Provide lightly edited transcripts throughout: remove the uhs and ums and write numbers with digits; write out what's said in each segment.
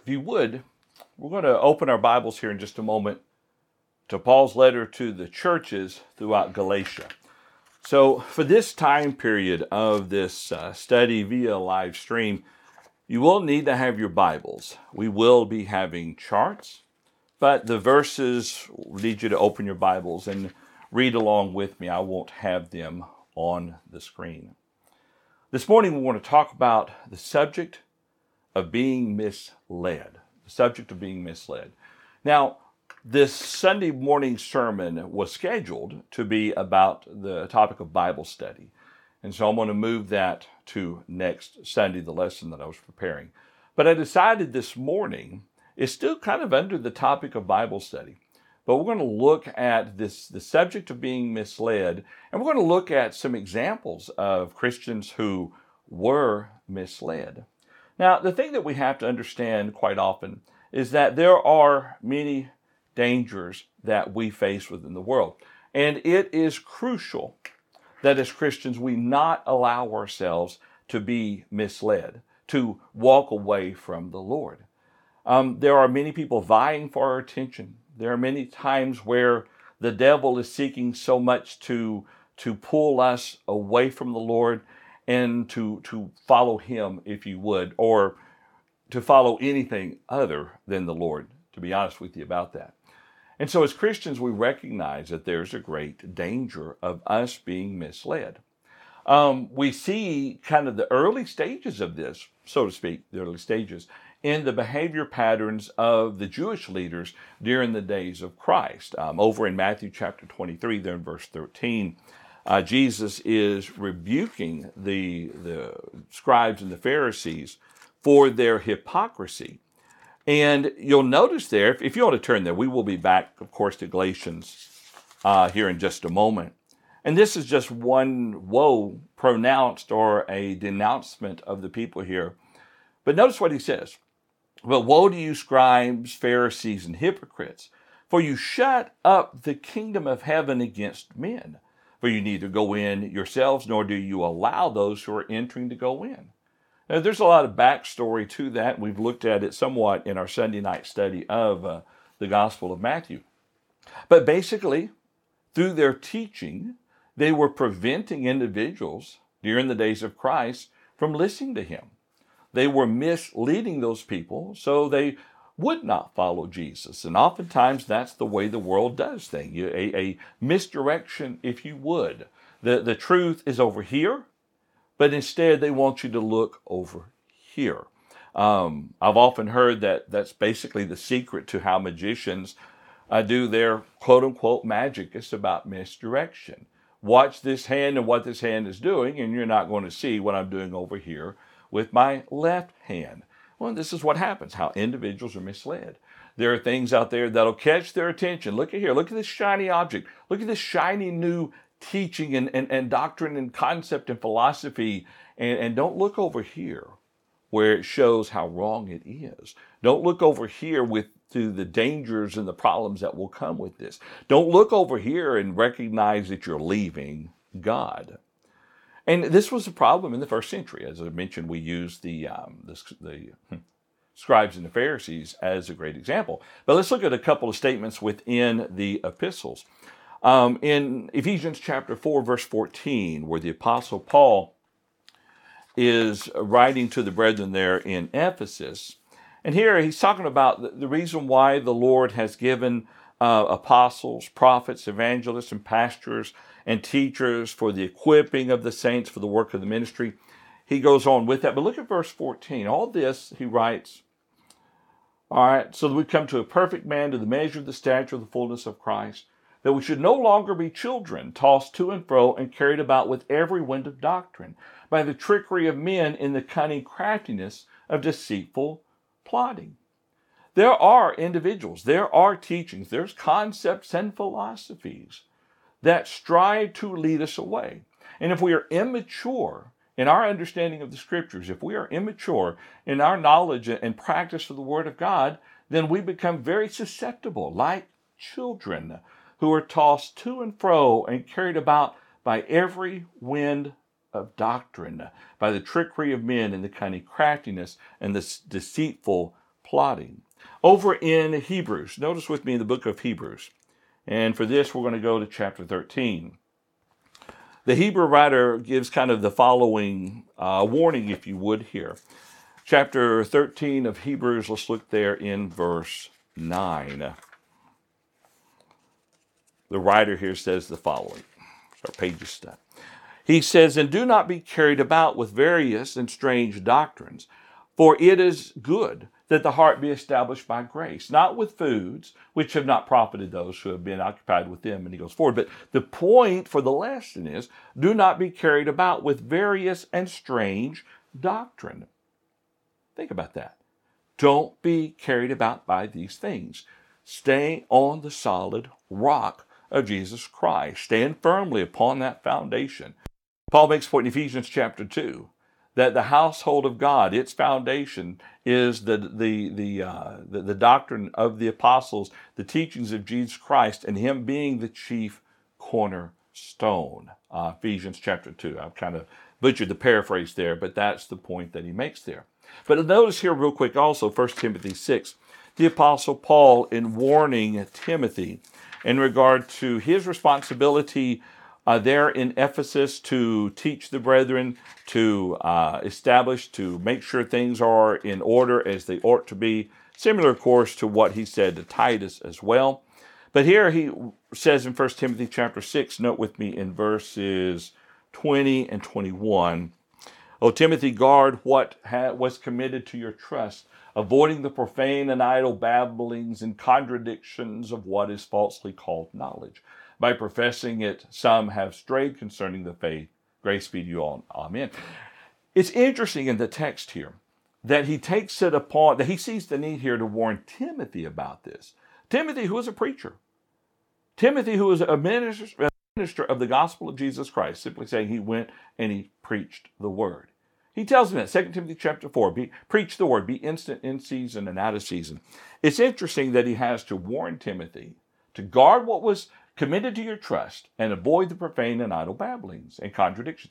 If you would, we're going to open our Bibles here in just a moment to Paul's letter to the churches throughout Galatia. So for this time period of this study via live stream, you will need to have your Bibles. We will be having charts, but the verses need you to open your Bibles and read along with me. I won't have them on the screen. This morning we want to talk about the subject of being misled. The subject of being misled. Now, this Sunday morning sermon was scheduled to be about the topic of Bible study. And so I'm going to move that to next Sunday, the lesson that I was preparing. But I decided this morning, it's still kind of under the topic of Bible study. But we're going to look at the subject of being misled, and we're going to look at some examples of Christians who were misled. Now, the thing that we have to understand quite often is that there are many dangers that we face within the world. And it is crucial that as Christians we not allow ourselves to be misled, to walk away from the Lord. There are many people vying for our attention. There are many times where the devil is seeking so much to pull us away from the Lord and to follow him, if you would, or to follow anything other than the Lord, to be honest with you about that. And so as Christians, we recognize that there's a great danger of us being misled. We see kind of the early stages of this, so to speak, the early stages, in the behavior patterns of the Jewish leaders during the days of Christ. Over in Matthew chapter 23, there in verse 13, Jesus is rebuking the scribes and the Pharisees for their hypocrisy. And you'll notice there, if you want to turn there, we will be back, of course, to Galatians here in just a moment. And this is just one woe pronounced or a denouncement of the people here. But notice what he says. But woe to you, scribes, Pharisees, and hypocrites, for you shut up the kingdom of heaven against men. For you neither go in yourselves, nor do you allow those who are entering to go in. Now, there's a lot of backstory to that. We've looked at it somewhat in our Sunday night study of the Gospel of Matthew. But basically, through their teaching, they were preventing individuals during the days of Christ from listening to him. They were misleading those people so they would not follow Jesus. And oftentimes that's the way the world does things. A misdirection, if you would. The truth is over here, but instead they want you to look over here. I've often heard that that's basically the secret to how magicians do their quote-unquote magic. It's about misdirection. Watch this hand and what this hand is doing, and you're not going to see what I'm doing over here with my left hand. Well, this is what happens, how individuals are misled. There are things out there that'll catch their attention. Look at here. Look at this shiny object. Look at this shiny new teaching and doctrine and concept and philosophy. And don't look over here where it shows how wrong it is. Don't look over here to the dangers and the problems that will come with this. Don't look over here and recognize that you're leaving God. And this was a problem in the first century. As I mentioned, we used the scribes and the Pharisees as a great example. But let's look at a couple of statements within the epistles. In Ephesians chapter 4, verse 14, where the Apostle Paul is writing to the brethren there in Ephesus. And here he's talking about the reason why the Lord has given apostles, prophets, evangelists, and pastors and teachers for the equipping of the saints for the work of the ministry. He goes on with that. But look at verse 14. All this, he writes, all right, so that we come to a perfect man, to the measure of the stature of the fullness of Christ, that we should no longer be children, tossed to and fro and carried about with every wind of doctrine, by the trickery of men in the cunning craftiness of deceitful plotting. There are individuals, there are teachings, there's concepts and philosophies that strive to lead us away. And if we are immature in our understanding of the Scriptures, if we are immature in our knowledge and practice of the Word of God, then we become very susceptible, like children who are tossed to and fro and carried about by every wind of doctrine, by the trickery of men and the cunning craftiness and the deceitful plotting. Over in Hebrews, notice with me in the book of Hebrews, and for this we're going to go to chapter 13. The Hebrew writer gives kind of the following warning, if you would, here. Chapter 13 of Hebrews, let's look there in verse 9. The writer here says the following. Our pages stuck. He says, "And do not be carried about with various and strange doctrines, for it is good that the heart be established by grace, not with foods which have not profited those who have been occupied with them." And he goes forward. But the point for the lesson is, do not be carried about with various and strange doctrine. Think about that. Don't be carried about by these things. Stay on the solid rock of Jesus Christ. Stand firmly upon that foundation. Paul makes point in Ephesians chapter 2 that the household of God, its foundation is the doctrine of the apostles, the teachings of Jesus Christ, and him being the chief cornerstone. Ephesians chapter 2. I've kind of butchered the paraphrase there, but that's the point that he makes there. But notice here real quick also 1 Timothy 6, the Apostle Paul in warning Timothy in regard to his responsibility there in Ephesus to teach the brethren, to establish, to make sure things are in order as they ought to be. Similar, of course, to what he said to Titus as well. But here he says in 1 Timothy chapter 6, note with me in verses 20 and 21, "O Timothy, guard what was committed to your trust, avoiding the profane and idle babblings and contradictions of what is falsely called knowledge. By professing it, some have strayed concerning the faith. Grace be to you all. Amen." It's interesting in the text here that he takes it upon, that he sees the need here to warn Timothy about this. Timothy, who is a preacher. Timothy, who is a minister of the gospel of Jesus Christ, simply saying he went and he preached the word. He tells him that, 2 Timothy chapter 4, preach the word, be instant in season and out of season. It's interesting that he has to warn Timothy to guard what was committed to your trust and avoid the profane and idle babblings and contradictions.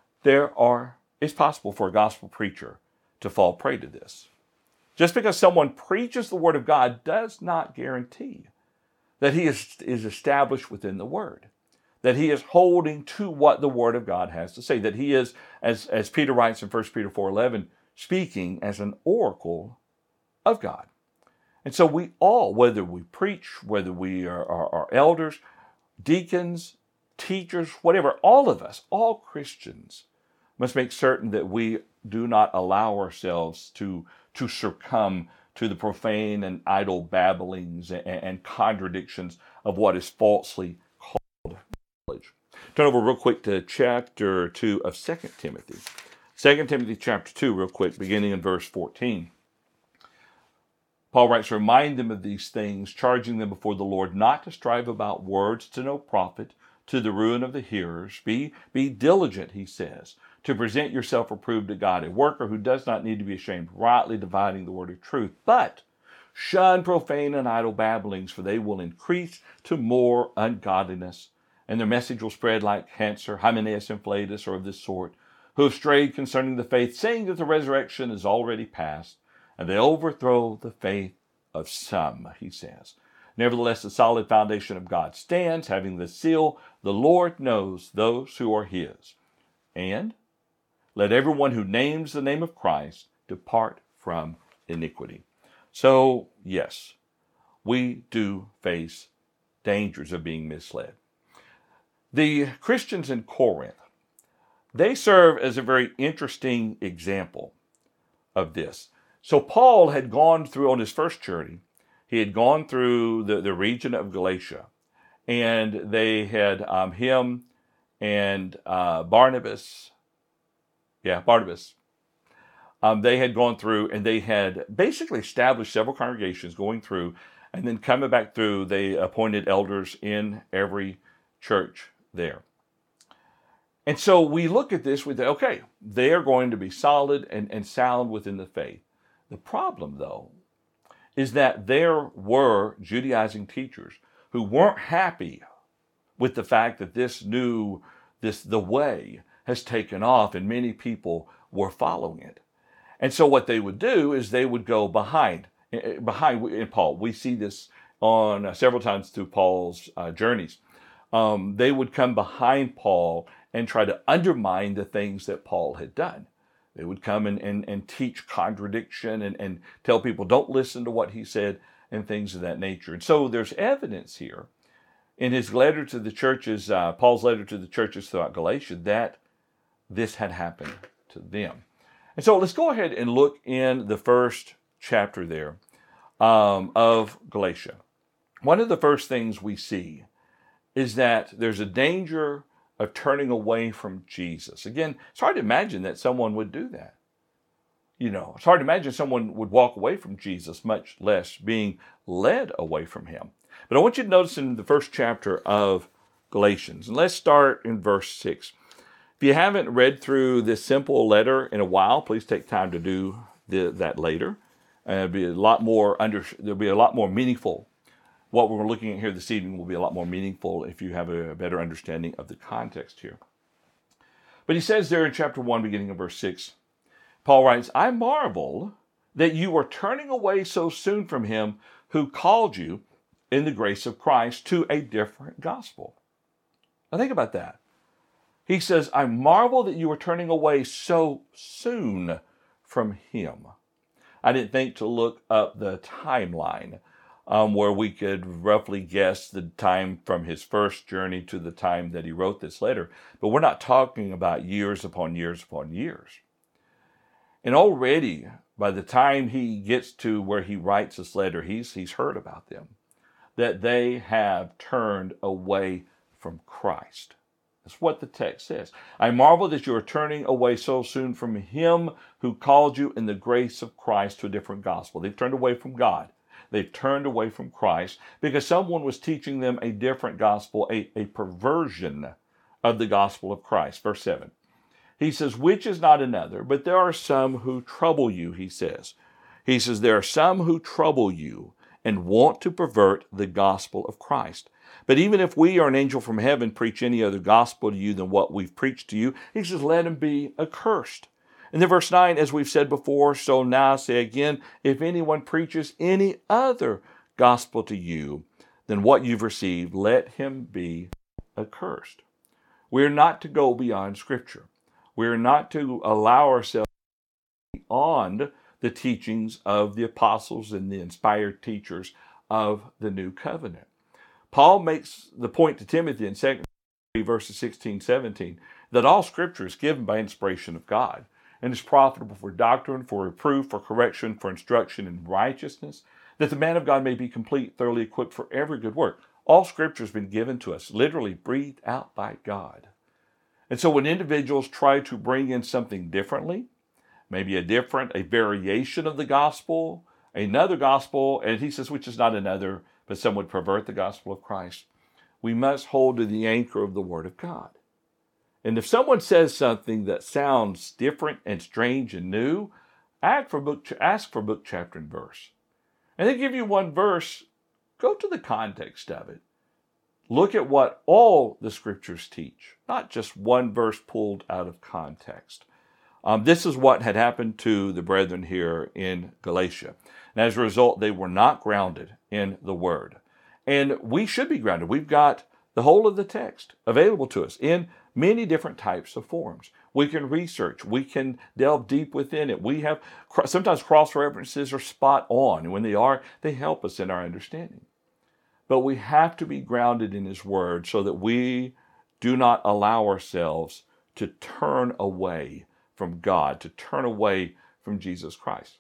It's possible for a gospel preacher to fall prey to this. Just because someone preaches the word of God does not guarantee that he is established within the word, that he is holding to what the word of God has to say, that he is, as Peter writes in 1 Peter 4:11, speaking as an oracle of God. And so we all, whether we preach, whether we are elders, deacons, teachers, whatever, all of us, all Christians, must make certain that we do not allow ourselves to succumb to the profane and idle babblings and contradictions of what is falsely called knowledge. Turn over real quick to chapter 2 of 2 Timothy. 2 Timothy chapter 2, real quick, beginning in verse 14. Paul writes, "Remind them of these things, charging them before the Lord not to strive about words to no profit, to the ruin of the hearers. Be diligent," he says, "to present yourself approved to God, a worker who does not need to be ashamed, rightly dividing the word of truth. But shun profane and idle babblings, for they will increase to more ungodliness. And their message will spread like cancer, Hymenaeus and Philetus are of this sort, who have strayed concerning the faith, saying that the resurrection is already past. And they overthrow the faith of some," he says. "Nevertheless, the solid foundation of God stands, having the seal, the Lord knows those who are his. And let everyone who names the name of Christ depart from iniquity." So, yes, we do face dangers of being misled. The Christians in Corinth, they serve as a very interesting example of this. So Paul had gone through, on his first journey, he had gone through the region of Galatia, and they had him and Barnabas, they had gone through, and they had basically established several congregations going through, and then coming back through, they appointed elders in every church there. And so we look at this with, okay, they are going to be solid and sound within the faith. The problem, though, is that there were Judaizing teachers who weren't happy with the fact that the way has taken off and many people were following it. And so what they would do is they would go behind behind in Paul. We see this on several times through Paul's journeys. They would come behind Paul and try to undermine the things that Paul had done. They would come and teach contradiction and tell people, don't listen to what he said, and things of that nature. And so there's evidence here in his letter to the churches, Paul's letter to the churches throughout Galatia, that this had happened to them. And so let's go ahead and look in the first chapter there of Galatia. One of the first things we see is that there's a danger of turning away from Jesus. Again, it's hard to imagine that someone would do that. It's hard to imagine someone would walk away from Jesus, much less being led away from him. But I want you to notice in the first chapter of Galatians, and let's start in verse 6. If you haven't read through this simple letter in a while, please take time to do that later. There'll be a lot more meaningful. What we're looking at here this evening will be a lot more meaningful if you have a better understanding of the context here. But he says there in chapter 1, beginning of verse 6, Paul writes, I marvel that you are turning away so soon from him who called you in the grace of Christ to a different gospel. Now think about that. He says, I marvel that you are turning away so soon from him. I didn't think to look up the timeline where we could roughly guess the time from his first journey to the time that he wrote this letter. But we're not talking about years upon years upon years. And already, by the time he gets to where he writes this letter, he's heard about them, that they have turned away from Christ. That's what the text says. I marvel that you are turning away so soon from him who called you in the grace of Christ to a different gospel. They've turned away from God. They've turned away from Christ because someone was teaching them a different gospel, a perversion of the gospel of Christ. Verse 7. He says, which is not another, but there are some who trouble you, he says. He says, there are some who trouble you and want to pervert the gospel of Christ. But even if we or an angel from heaven preach any other gospel to you than what we've preached to you, he says, let him be accursed. And then verse 9, as we've said before, so now I say again, if anyone preaches any other gospel to you than what you've received, let him be accursed. We're not to go beyond Scripture. We're not to allow ourselves beyond the teachings of the apostles and the inspired teachers of the new covenant. Paul makes the point to Timothy in 2 Timothy verses 16, 17, that all Scripture is given by inspiration of God and is profitable for doctrine, for reproof, for correction, for instruction in righteousness, that the man of God may be complete, thoroughly equipped for every good work. All Scripture has been given to us, literally breathed out by God. And so when individuals try to bring in something differently, maybe a variation of the gospel, another gospel, and he says, which is not another, but some would pervert the gospel of Christ, we must hold to the anchor of the Word of God. And if someone says something that sounds different and strange and new, ask for book, chapter, and verse. And they give you one verse, go to the context of it. Look at what all the Scriptures teach, not just one verse pulled out of context. This is what had happened to the brethren here in Galatia. And as a result, they were not grounded in the Word. And we should be grounded. We've got the whole of the text available to us in many different types of forms. We can research. We can delve deep within it. We have sometimes cross-references are spot on. And when they are, they help us in our understanding. But we have to be grounded in His Word so that we do not allow ourselves to turn away from God, to turn away from Jesus Christ.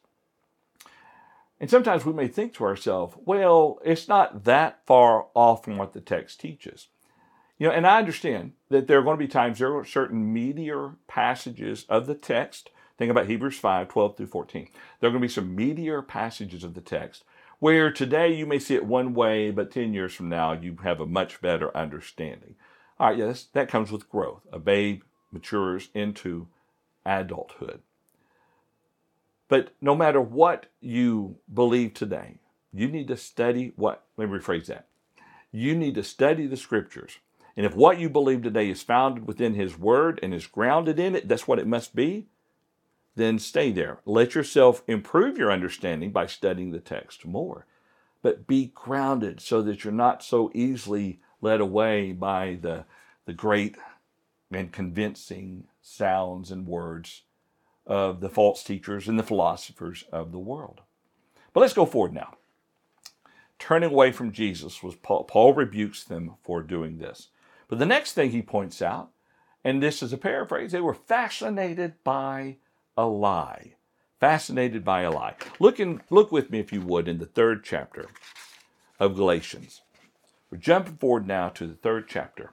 And sometimes we may think to ourselves, well, it's not that far off from what the text teaches. And I understand that there are going to be times there are certain meatier passages of the text. Think about Hebrews 5, 12 through 14. There are going to be some meatier passages of the text where today you may see it one way, but 10 years from now you have a much better understanding. All right, yes, that comes with growth. A babe matures into adulthood. But no matter what you believe today, you need to study let me rephrase that. You need to study the Scriptures. And if what you believe today is founded within His Word and is grounded in it, that's what it must be, then stay there. Let yourself improve your understanding by studying the text more. But be grounded so that you're not so easily led away by the great and convincing sounds and words of the false teachers and the philosophers of the world. But let's go forward now. Turning away from Jesus was Paul rebukes them for doing this. But the next thing he points out, and this is a paraphrase, they were fascinated by a lie. Fascinated by a lie. Look with me, if you would, in the 3rd chapter of Galatians. We're jumping forward now to the 3rd chapter.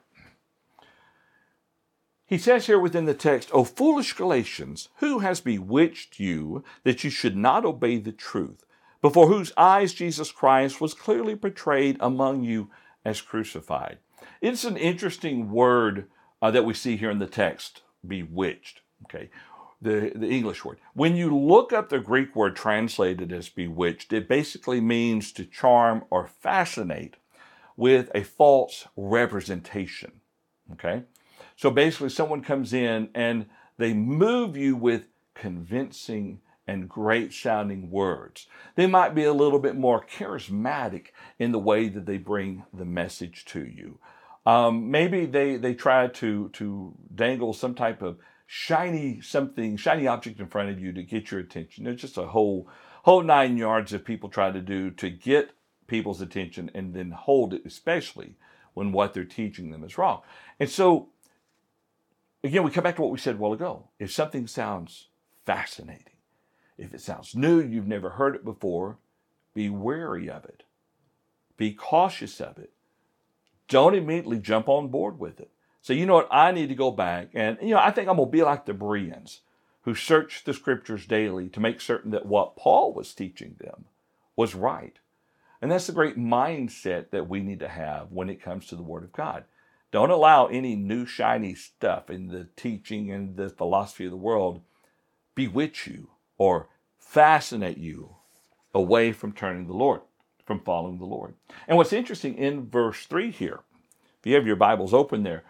He says here within the text, O foolish Galatians, who has bewitched you that you should not obey the truth, before whose eyes Jesus Christ was clearly portrayed among you as crucified? It's an interesting word that we see here in the text, bewitched. Okay, the English word. When you look up the Greek word translated as bewitched, it basically means to charm or fascinate with a false representation. Okay, so basically someone comes in and they move you with convincing and great sounding words. They might be a little bit more charismatic in the way that they bring the message to you. Maybe they try to dangle some type of shiny object in front of you to get your attention. There's just a whole 9 yards of people try to do to get people's attention and then hold it, especially when what they're teaching them is wrong. And so, again, we come back to what we said a while ago. If something sounds fascinating, if it sounds new, you've never heard it before, be wary of it. Be cautious of it. Don't immediately jump on board with it. So, you know what? I need to go back and, I think I'm going to be like the Bereans who searched the scriptures daily to make certain that what Paul was teaching them was right. And that's the great mindset that we need to have when it comes to the Word of God. Don't allow any new shiny stuff in the teaching and the philosophy of the world bewitch you or fascinate you away from turning the Lord, from following the Lord. And what's interesting in verse 3 here, if you have your Bibles open there,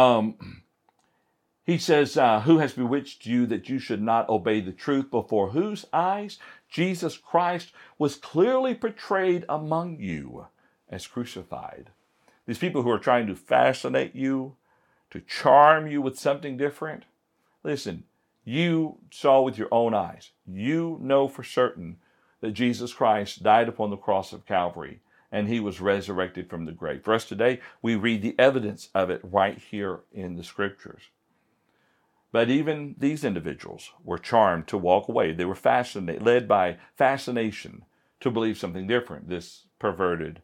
he says, who has bewitched you that you should not obey the truth, before whose eyes Jesus Christ was clearly portrayed among you as crucified. These people who are trying to fascinate you, to charm you with something different, listen, you saw with your own eyes. You know for certain that Jesus Christ died upon the cross of Calvary and he was resurrected from the grave. For us today, we read the evidence of it right here in the scriptures. But even these individuals were charmed to walk away. They were fascinated, led by fascination to believe something different, this perversion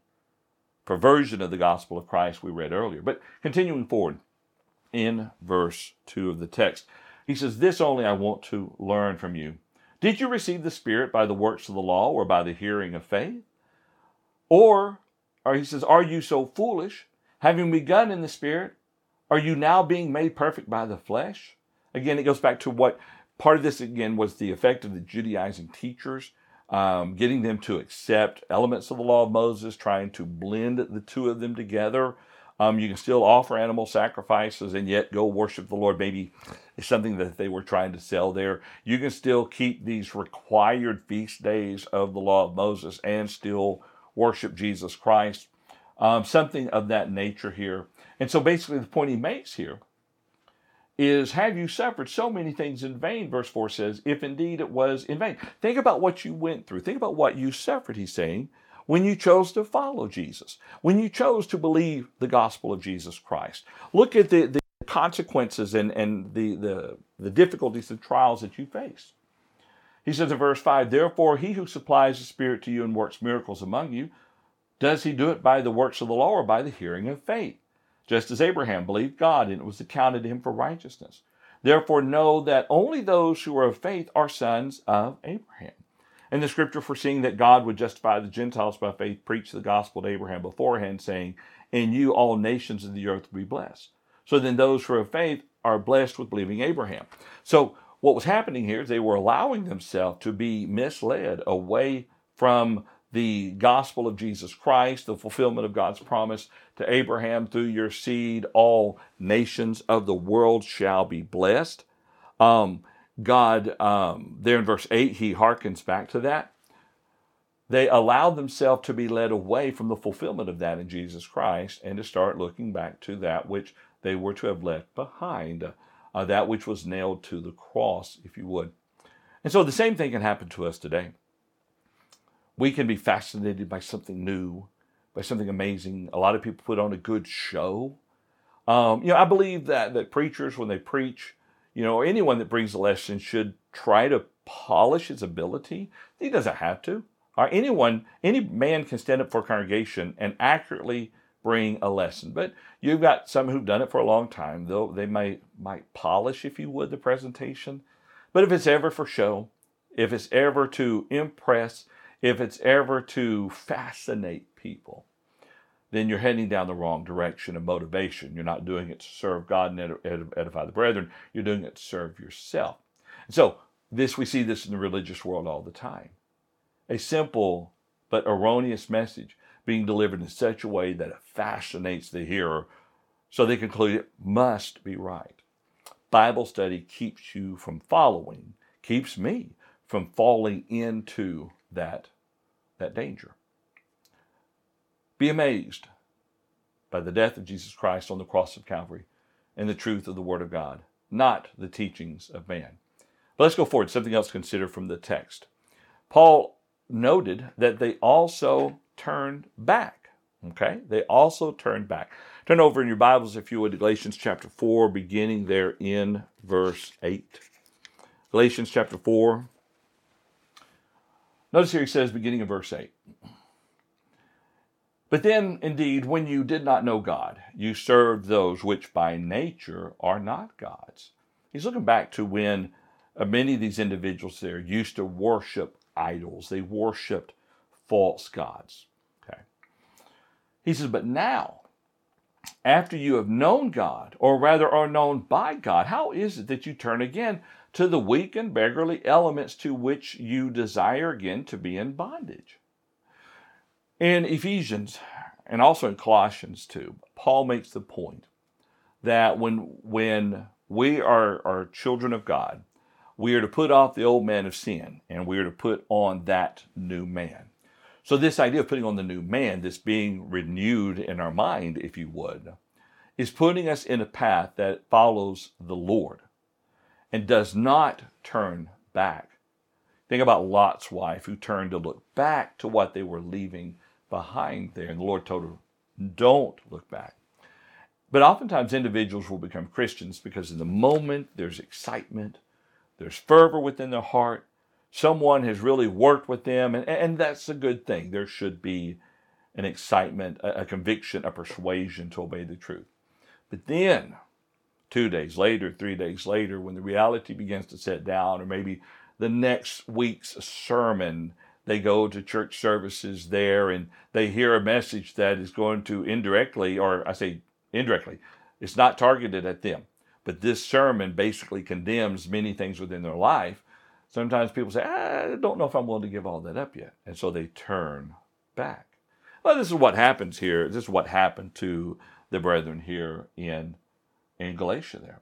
of the gospel of Christ we read earlier. But continuing forward in verse 2 of the text, he says, this only I want to learn from you. Did you receive the Spirit by the works of the law or by the hearing of faith? Or he says, are you so foolish? Having begun in the Spirit, are you now being made perfect by the flesh? Again, it goes back to what part of this, again, was the effect of the Judaizing teachers, getting them to accept elements of the law of Moses, trying to blend the two of them together. You can still offer animal sacrifices and yet go worship the Lord. Maybe it's something that they were trying to sell there. You can still keep these required feast days of the law of Moses and still worship Jesus Christ. Something of that nature here. And so basically the point he makes here is, have you suffered so many things in vain? Verse 4 says, if indeed it was in vain. Think about what you went through. Think about what you suffered, he's saying, when you chose to follow Jesus, when you chose to believe the gospel of Jesus Christ. Look at the consequences and the difficulties and trials that you face. He says in verse 5, therefore he who supplies the Spirit to you and works miracles among you, does he do it by the works of the law or by the hearing of faith? Just as Abraham believed God, and it was accounted to him for righteousness. Therefore know that only those who are of faith are sons of Abraham. And the scripture, foreseeing that God would justify the Gentiles by faith, preached the gospel to Abraham beforehand, saying, in you all nations of the earth will be blessed. So then those who are of faith are blessed with believing Abraham. So what was happening here is they were allowing themselves to be misled away from the gospel of Jesus Christ, the fulfillment of God's promise to Abraham, through your seed, all nations of the world shall be blessed. God, there in verse 8, he hearkens back to that. They allowed themselves to be led away from the fulfillment of that in Jesus Christ and to start looking back to that which they were to have left behind, that which was nailed to the cross, if you would. And so the same thing can happen to us today. We can be fascinated by something new, by something amazing. A lot of people put on a good show. I believe that preachers, when they preach, or anyone that brings a lesson should try to polish his ability. He doesn't have to. Or any man can stand up for a congregation and accurately bring a lesson. But you've got some who've done it for a long time, though they might polish, if you would, the presentation. But if it's ever for show, if it's ever to impress, if it's ever to fascinate people, then you're heading down the wrong direction of motivation. You're not doing it to serve God and edify the brethren. You're doing it to serve yourself. And so we see this in the religious world all the time. A simple but erroneous message being delivered in such a way that it fascinates the hearer so they conclude it must be right. Bible study keeps you from keeps me from falling into that danger. Be amazed by the death of Jesus Christ on the cross of Calvary and the truth of the Word of God, not the teachings of man. But let's go forward. Something else to consider from the text. Paul noted that they also turned back. Okay? They also turned back. Turn over in your Bibles, if you would, to Galatians chapter 4, beginning there in verse 8. Galatians chapter 4. Notice here he says, beginning in verse 8. But then, indeed, when you did not know God, you served those which by nature are not gods. He's looking back to when many of these individuals there used to worship idols. They worshiped false gods. Okay. He says, but now, after you have known God, or rather are known by God, how is it that you turn again to the weak and beggarly elements to which you desire again to be in bondage? In Ephesians and also in Colossians 2, Paul makes the point that when we are children of God, we are to put off the old man of sin, and we are to put on that new man. So this idea of putting on the new man, this being renewed in our mind, if you would, is putting us in a path that follows the Lord and does not turn back. Think about Lot's wife, who turned to look back to what they were leaving behind there. And the Lord told her, don't look back. But oftentimes individuals will become Christians because in the moment there's excitement, there's fervor within their heart. Someone has really worked with them, and that's a good thing. There should be an excitement, a conviction, a persuasion to obey the truth. But then, 2 days later, 3 days later, when the reality begins to set down, or maybe the next week's sermon, they go to church services there and they hear a message that is going to indirectly, or I say indirectly, it's not targeted at them. But this sermon basically condemns many things within their life. Sometimes people say, I don't know if I'm willing to give all that up yet. And so they turn back. Well, this is what happens here. This is what happened to the brethren here in Galatia there.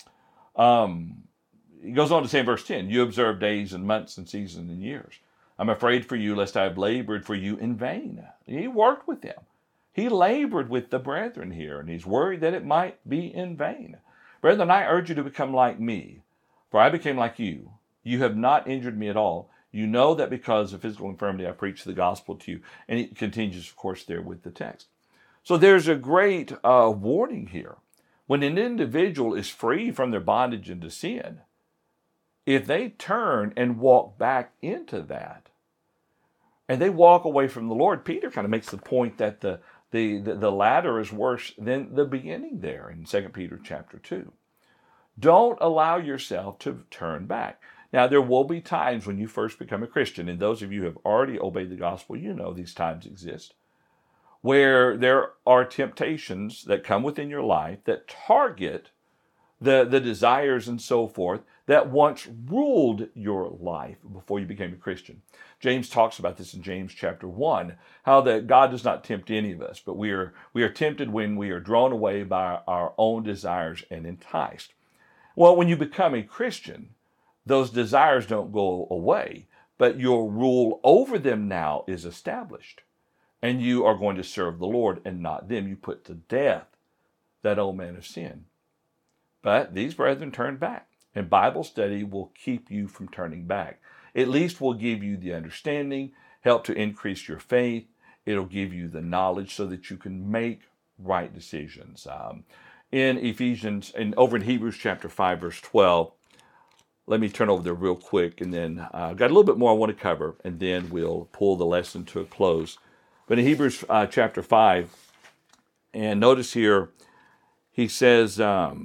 He goes on to say in verse 10, you observe days and months and seasons and years. I'm afraid for you lest I have labored for you in vain. He worked with them. He labored with the brethren here, and he's worried that it might be in vain. Brethren, I urge you to become like me, for I became like you. You have not injured me at all. You know that because of physical infirmity I preached the gospel to you. And he continues, of course, there with the text. So there's a great warning here. When an individual is free from their bondage into sin, if they turn and walk back into that, and they walk away from the Lord, Peter kind of makes the point that the latter is worse than the beginning there in 2 Peter chapter 2. Don't allow yourself to turn back. Now, there will be times when you first become a Christian, and those of you who have already obeyed the gospel, you know these times exist, where there are temptations that come within your life that target the desires and so forth that once ruled your life before you became a Christian. James talks about this in James chapter 1, how that God does not tempt any of us, but we are tempted when we are drawn away by our own desires and enticed. Well, when you become a Christian, those desires don't go away, but your rule over them now is established. And you are going to serve the Lord and not them. You put to death that old man of sin. But these brethren turned back, and Bible study will keep you from turning back. At least will give you the understanding, help to increase your faith. It'll give you the knowledge so that you can make right decisions. In Ephesians, and over in Hebrews chapter 5, verse 12, let me turn over there real quick, and then I've got a little bit more I want to cover, and then we'll pull the lesson to a close. But in Hebrews chapter 5, and notice here, he says,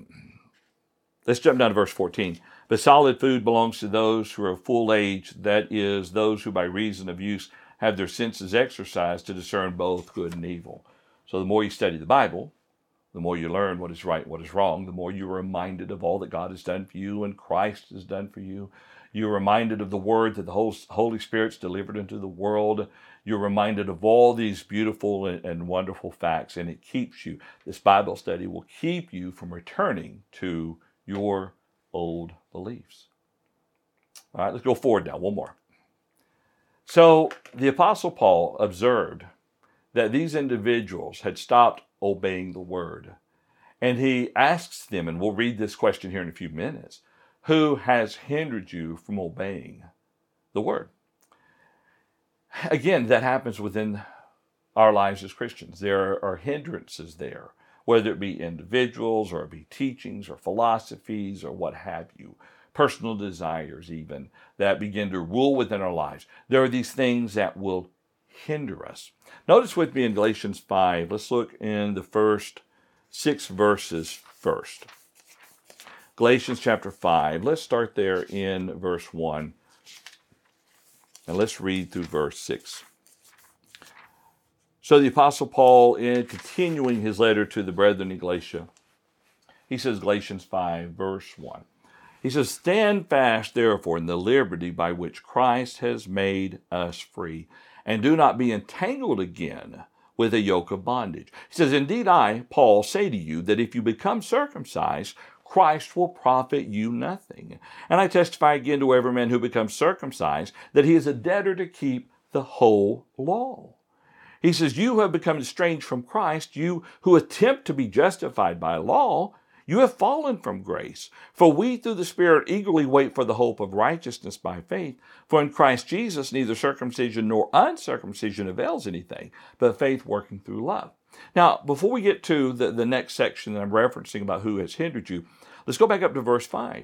let's jump down to verse 14. But solid food belongs to those who are of full age, that is, those who by reason of use have their senses exercised to discern both good and evil. So the more you study the Bible, the more you learn what is right, what is wrong, the more you're reminded of all that God has done for you and Christ has done for you. You're reminded of the word that the Holy Spirit's delivered into the world. You're reminded of all these beautiful and wonderful facts, and it keeps you, this Bible study will keep you from returning to your old beliefs. All right, let's go forward now, one more. So the Apostle Paul observed that these individuals had stopped obeying the word. And he asks them, and we'll read this question here in a few minutes, who has hindered you from obeying the word? Again, that happens within our lives as Christians. There are hindrances there, whether it be individuals or it be teachings or philosophies or what have you, personal desires even, that begin to rule within our lives. There are these things that will hinder us. Notice with me in Galatians 5, let's look in the first 6 verses first. Galatians chapter 5, let's start there in verse 1, and let's read through verse 6. So the Apostle Paul, in continuing his letter to the brethren in Galatia, he says, Galatians 5, verse 1. He says, "Stand fast, therefore, in the liberty by which Christ has made us free, and do not be entangled again with a yoke of bondage." He says, "Indeed, I, Paul, say to you that if you become circumcised, Christ will profit you nothing. And I testify again to every man who becomes circumcised that he is a debtor to keep the whole law." He says, "You who have become estranged from Christ, you who attempt to be justified by law, you have fallen from grace. For we through the Spirit eagerly wait for the hope of righteousness by faith. For in Christ Jesus neither circumcision nor uncircumcision avails anything, but faith working through love." Now, before we get to the next section that I'm referencing about who has hindered you, let's go back up to verse 5.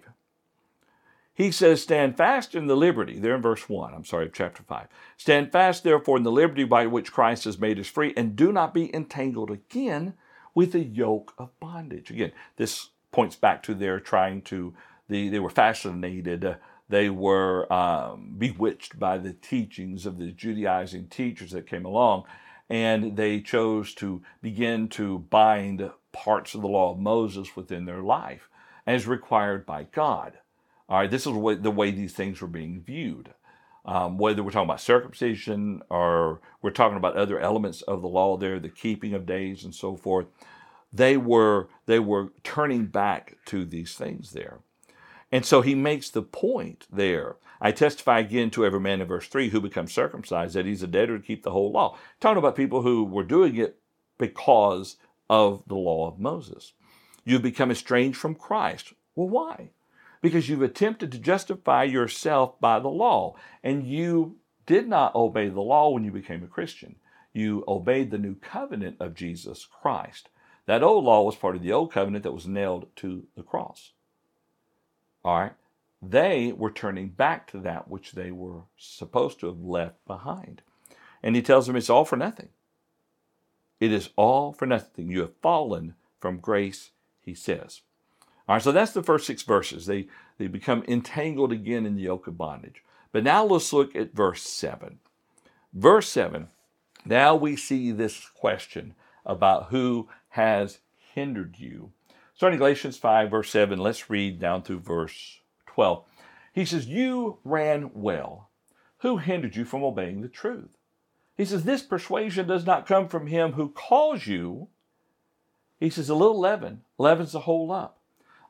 He says, "Stand fast in the liberty," there in verse 1, of chapter 5. "Stand fast, therefore, in the liberty by which Christ has made us free, and do not be entangled again with a yoke of bondage." Again, this points back to their they were fascinated, they were bewitched by the teachings of the Judaizing teachers that came along, and they chose to begin to bind parts of the law of Moses within their life as required by God. All right, this is the way these things were being viewed. Whether we're talking about circumcision or we're talking about other elements of the law there, the keeping of days and so forth, they were turning back to these things there. And so he makes the point there. "I testify again to every man," in verse 3, "who becomes circumcised, that he's a debtor to keep the whole law." Talking about people who were doing it because of the law of Moses. "You've become estranged from Christ." Well, why? Because you've attempted to justify yourself by the law, and you did not obey the law when you became a Christian. You obeyed the new covenant of Jesus Christ. That old law was part of the old covenant that was nailed to the cross. All right? They were turning back to that which they were supposed to have left behind. And he tells them it's all for nothing. It is all for nothing. You have fallen from grace, he says. All right, so that's the first 6 verses. They become entangled again in the yoke of bondage. But now let's look at verse 7. Verse 7, now we see this question about who has hindered you. Starting Galatians 5, verse 7, let's read down through verse 12. He says, "You ran well. Who hindered you from obeying the truth?" He says, "This persuasion does not come from him who calls you." He says, "A little leaven leavens the whole lump.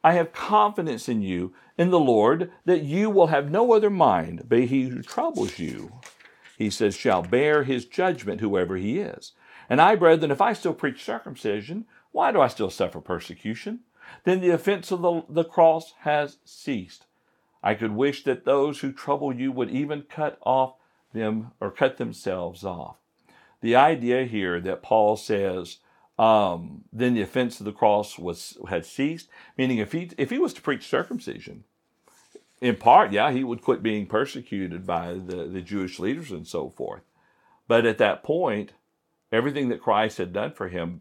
I have confidence in you, in the Lord, that you will have no other mind, but he who troubles you, he says, shall bear his judgment, whoever he is. And I, brethren, if I still preach circumcision, why do I still suffer persecution? Then the offense of the cross has ceased. I could wish that those who trouble you would even cut themselves off. The idea here that Paul says, then the offense of the cross had ceased, meaning if he was to preach circumcision, in part, yeah, he would quit being persecuted by the Jewish leaders and so forth. But at that point, everything that Christ had done for him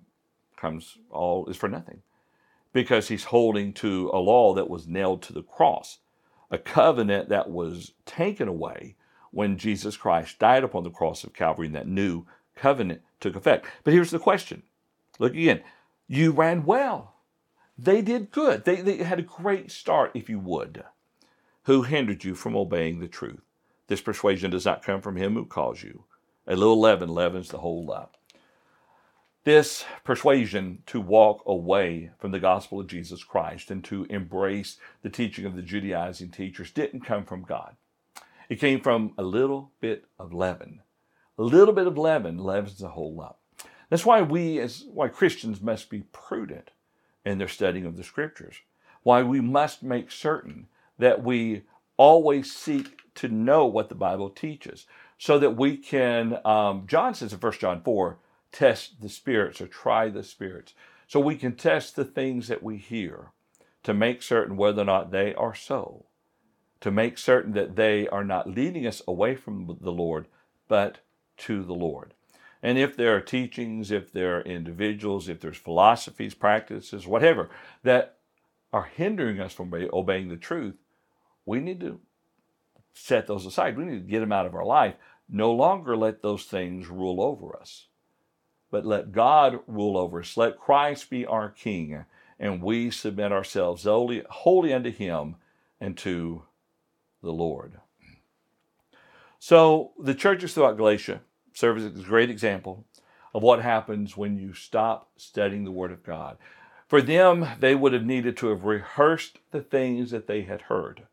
is for nothing, because he's holding to a law that was nailed to the cross, a covenant that was taken away when Jesus Christ died upon the cross of Calvary, and that new covenant took effect. But here's the question. Look again. You ran well. They did good. They had a great start, if you would. Who hindered you from obeying the truth? This persuasion does not come from him who calls you. A little leaven leavens the whole lump. This persuasion to walk away from the gospel of Jesus Christ and to embrace the teaching of the Judaizing teachers didn't come from God. It came from a little bit of leaven. A little bit of leaven leavens the whole lump. That's why why Christians must be prudent in their studying of the Scriptures. Why we must make certain that we always seek to know what the Bible teaches, so that we can, John says in 1 John 4, test the spirits or try the spirits. So we can test the things that we hear to make certain whether or not they are so, to make certain that they are not leading us away from the Lord, but to the Lord. And if there are teachings, if there are individuals, if there's philosophies, practices, whatever, that are hindering us from obeying the truth, we need to set those aside. We need to get them out of our life. No longer let those things rule over us, but let God rule over us. Let Christ be our King, and we submit ourselves wholly unto him and to the Lord. So the churches throughout Galatia serve as a great example of what happens when you stop studying the Word of God. For them, they would have needed to have rehearsed the things that they had heard.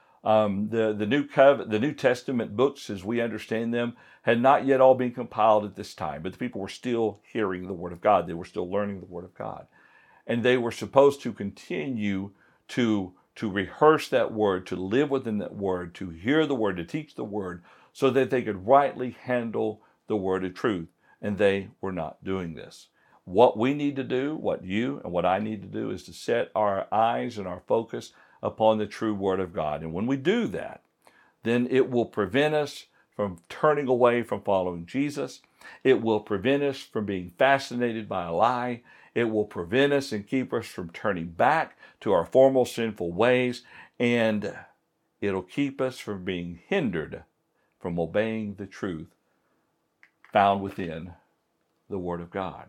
The New Testament books, as we understand them, had not yet all been compiled at this time, but the people were still hearing the Word of God. They were still learning the Word of God. And they were supposed to continue to rehearse that Word, to live within that Word, to hear the Word, to teach the Word, so that they could rightly handle the Word of truth. And they were not doing this. What we need to do, what you and what I need to do, is to set our eyes and our focus upon the true Word of God. And when we do that, then it will prevent us from turning away from following Jesus. It will prevent us from being fascinated by a lie. It will prevent us and keep us from turning back to our former sinful ways. And it'll keep us from being hindered from obeying the truth found within the Word of God.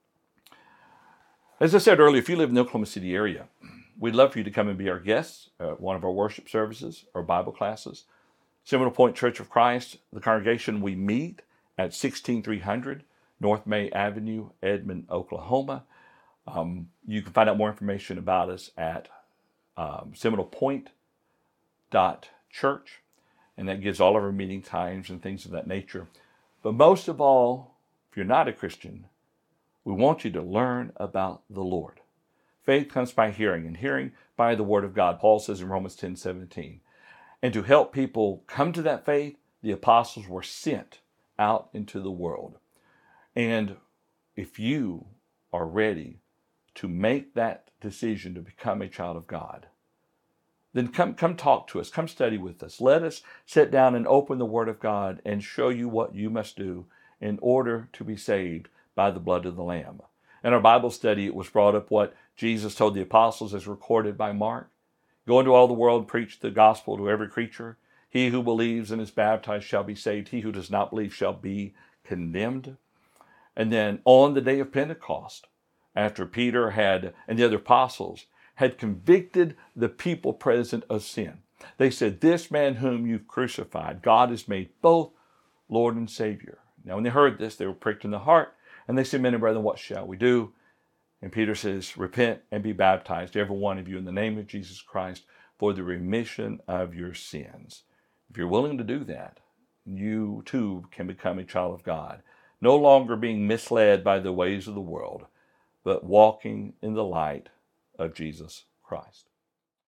As I said earlier, if you live in the Oklahoma City area, we'd love for you to come and be our guests at one of our worship services or Bible classes. Seminole Point Church of Christ, the congregation, we meet at 16300 North May Avenue, Edmond, Oklahoma. You can find out more information about us at seminolepoint.church, and that gives all of our meeting times and things of that nature. But most of all, if you're not a Christian, we want you to learn about the Lord. Faith comes by hearing, and hearing by the Word of God. Paul says in Romans 10:17. And to help people come to that faith, the apostles were sent out into the world. And if you are ready to make that decision to become a child of God, then come talk to us. Come study with us. Let us sit down and open the Word of God and show you what you must do in order to be saved by the blood of the Lamb. In our Bible study, it was brought up what Jesus told the apostles as recorded by Mark. Go into all the world and preach the gospel to every creature. He who believes and is baptized shall be saved. He who does not believe shall be condemned. And then on the day of Pentecost, after Peter and the other apostles had convicted the people present of sin, they said, this man whom you've crucified, God has made both Lord and Savior. Now when they heard this, they were pricked in the heart, and they said, men and brethren, what shall we do? And Peter says, repent and be baptized, every one of you, in the name of Jesus Christ, for the remission of your sins. If you're willing to do that, you too can become a child of God, no longer being misled by the ways of the world, but walking in the light of Jesus Christ.